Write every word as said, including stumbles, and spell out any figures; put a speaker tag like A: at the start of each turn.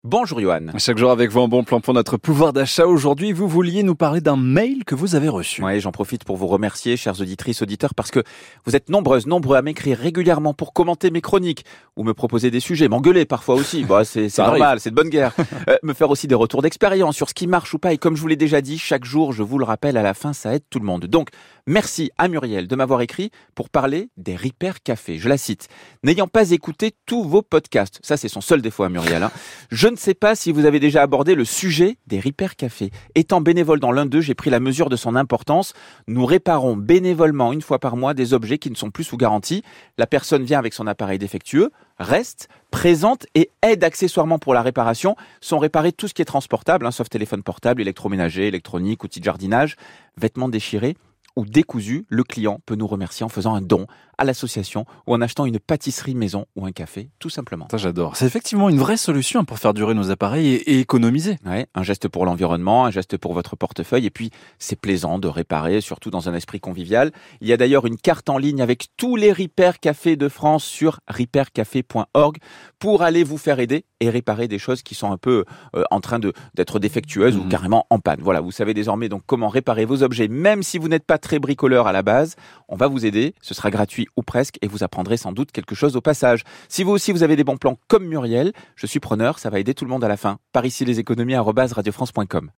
A: Bonjour Johan.
B: Chaque jour avec vous, un bon plan pour notre pouvoir d'achat. Aujourd'hui, vous vouliez nous parler d'un mail que vous avez reçu.
A: Oui, j'en profite pour vous remercier, chères auditrices, auditeurs, parce que vous êtes nombreuses, nombreux à m'écrire régulièrement pour commenter mes chroniques ou me proposer des sujets, m'engueuler parfois aussi. Bah, c'est c'est normal, c'est de bonne guerre. euh, me faire aussi des retours d'expérience sur ce qui marche ou pas. Et comme je vous l'ai déjà dit, chaque jour, je vous le rappelle, à la fin, ça aide tout le monde. Donc, merci à Muriel de m'avoir écrit pour parler des Ripper Café. Je la cite. N'ayant pas écouté tous vos podcasts, ça c'est son seul défaut à Muriel, hein, je ne sais pas si vous avez déjà abordé le sujet des Ripper Café. Étant bénévole dans l'un d'eux, j'ai pris la mesure de son importance. Nous réparons bénévolement une fois par mois des objets qui ne sont plus sous garantie. La personne vient avec son appareil défectueux, reste, présente et aide accessoirement pour la réparation. Sont réparés tout ce qui est transportable, hein, sauf téléphone portable, électroménager, électronique, outils de jardinage, vêtements déchirés ou décousu, le client peut nous remercier en faisant un don à l'association ou en achetant une pâtisserie maison ou un café, tout simplement.
B: Ça, j'adore. C'est effectivement une vraie solution pour faire durer nos appareils et, et économiser.
A: Ouais, un geste pour l'environnement, un geste pour votre portefeuille, et puis c'est plaisant de réparer, surtout dans un esprit convivial. Il y a d'ailleurs une carte en ligne avec tous les Ripper Café de France sur ripper café point org pour aller vous faire aider et réparer des choses qui sont un peu euh, en train de d'être défectueuses mmh. ou carrément en panne. Voilà, vous savez désormais donc comment réparer vos objets, même si vous n'êtes pas très bricoleur à la base. On va vous aider, ce sera gratuit ou presque, et vous apprendrez sans doute quelque chose au passage. Si vous aussi vous avez des bons plans comme Muriel, je suis preneur, ça va aider tout le monde à la fin. Par ici les économies arobase radio france point com.